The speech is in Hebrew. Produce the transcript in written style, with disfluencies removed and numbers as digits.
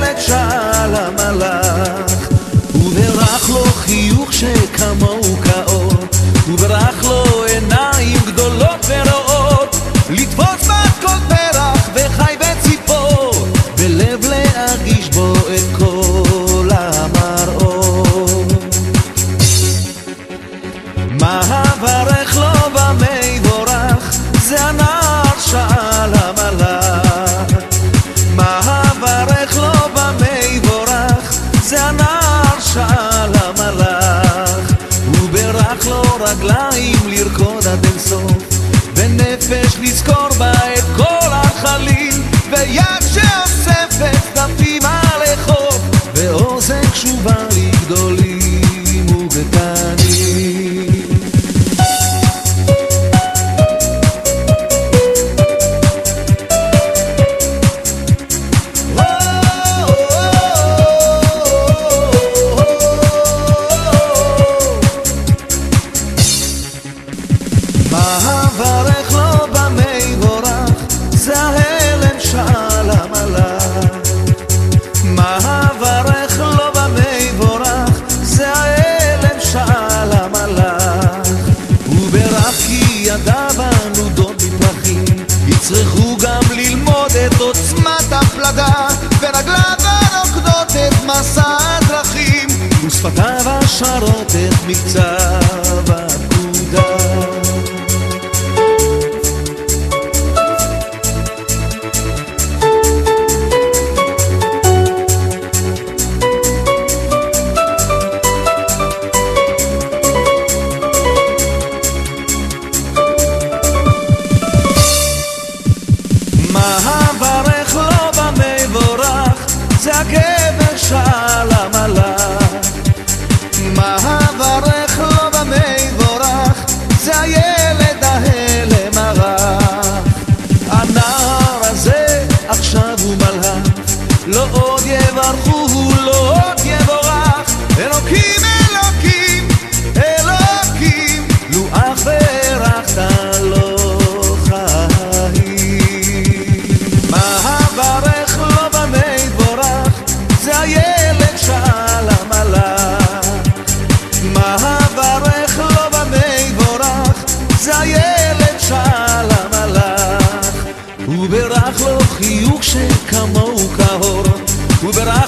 הילד שאל המלאך, וברך לו חיוך שכמוהו כאור, וברך לו עיניים גדולות ורעות, לתפוס בת כל פרח וחי וציפור, בלב להרגיש בו את כל המראות. מה הברך לו במה יבורך, זה הנער שאל המלאך. מה הברך לו במה יבורך, זה הנער שאל המלאך. הוא ברך לו רגליים לרקוד עד אין סוף, ונפש לזכור בה את כל החליל, ויד שאוספת דפים על החוף, ואוזן קשובה לגדולים וקטנים. יצטרכו גם ללמוד את עוצמת הפלדה, ורגליו הרוקדות את מסע הדרכים, ושפתיו השרות את מקצב הפקודה. זה הגבר שאל המלאך. מה הברך לו במה יבורך, זה הילד ההלם הרך. הנער הזה עכשיו הוא מלאך, לא עוד יברכו, לא עוד יבורך. אלוקים אלוקים אלוקים, לו אך ברכת לו חיים. מה הברך לו במה יבורך, זה הילד שאל המלאך. מה הברך לו במה יבורך, זה הילד שאל המלאך. הוא ברך לו חיוך שכמוהו כאור, הוא ברך